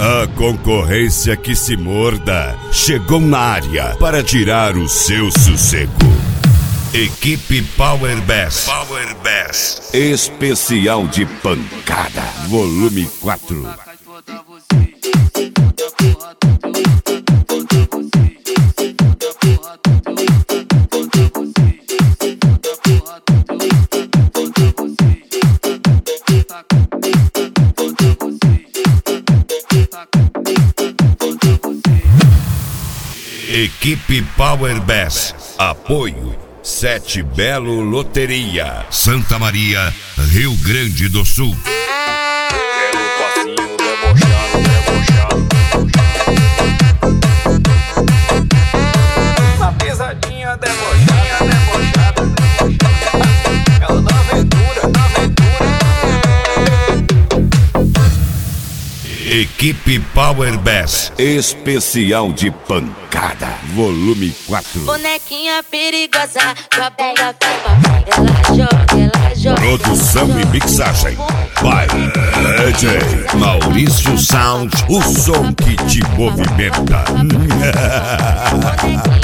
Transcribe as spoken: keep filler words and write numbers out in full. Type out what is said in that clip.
A concorrência que se morda chegou na área para tirar o seu sossego. Equipe Power Bass. Power Bass. Especial de pancada. Volume quatro. Equipe Power Bass. Apoio Sete Belo Loteria, Santa Maria, Rio Grande do Sul. Quero o passinho debochado, debochado. Uma pisadinha debochada, debochada. Ela na aventura, na aventura. Equipe Power Bass. Especial de pancada. Volume quatro. Bonequinha perigosa, com a bunda pra papai. Ela joga, ela joga. Produção e mixagem by D J Maurício Sound, o som que te movimenta. Bonequinha